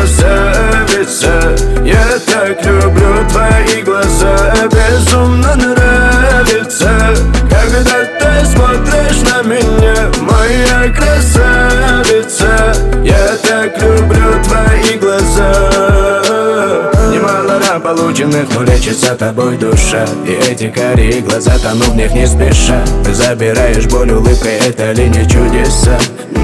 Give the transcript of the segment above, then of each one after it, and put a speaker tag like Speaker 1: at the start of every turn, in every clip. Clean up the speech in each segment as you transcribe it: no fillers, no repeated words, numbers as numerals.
Speaker 1: красавица. Я так люблю твои глаза, безумно нравится, когда ты смотришь на меня, моя красавица. Я так люблю твои глаза. Немало ран полученных, но лечится тобой душа. И эти карие глаза, тону в них не спеша. Ты забираешь боль улыбкой, это ли не чудеса?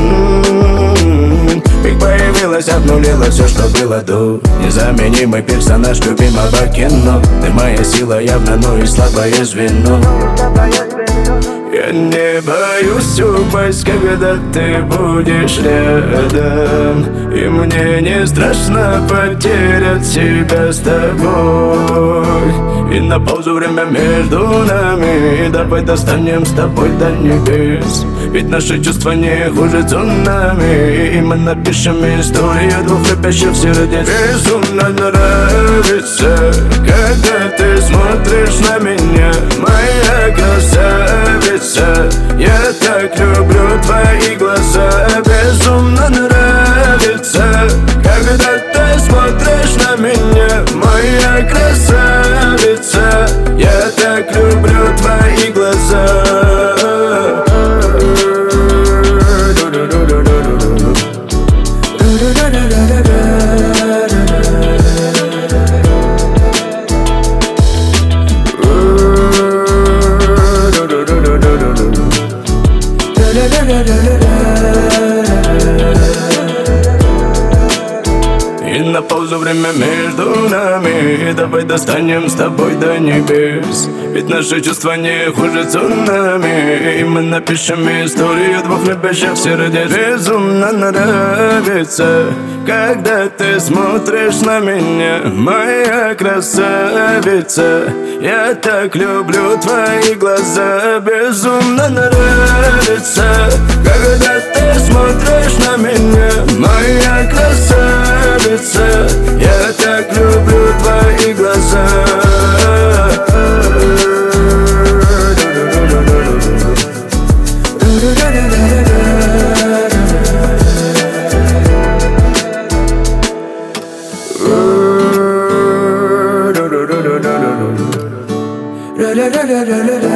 Speaker 1: Как появилась, обнулила все, что было до. Незаменимый персонаж любимого кино. Ты моя сила явно, но и слабое звено. Я не боюсь упасть, когда ты будешь рядом, и мне не страшно потерять себя с тобой. И на паузу время между нами, и давай достанем с тобой до небес. Ведь наши чувства не хуже цунами, и мы напишем историю двух любящих сердец. Безумно нравится, когда ты смотришь на меня, моя красавица. Я так люблю твои глаза, безумно нравится, когда ты смотришь на меня, моя красавица. Я так люблю твои глаза. И на паузу время между нами, и давай достанем с тобой до небес. Ведь наши чувства не хуже цунами, и мы напишем историю двух любящих сердец. Безумно нравится, когда ты смотришь на меня, моя красавица. Я так люблю твои глаза, безумно нравится, когда ты смотришь на меня, моя красавица. Я так люблю твои глаза. La la la la la la.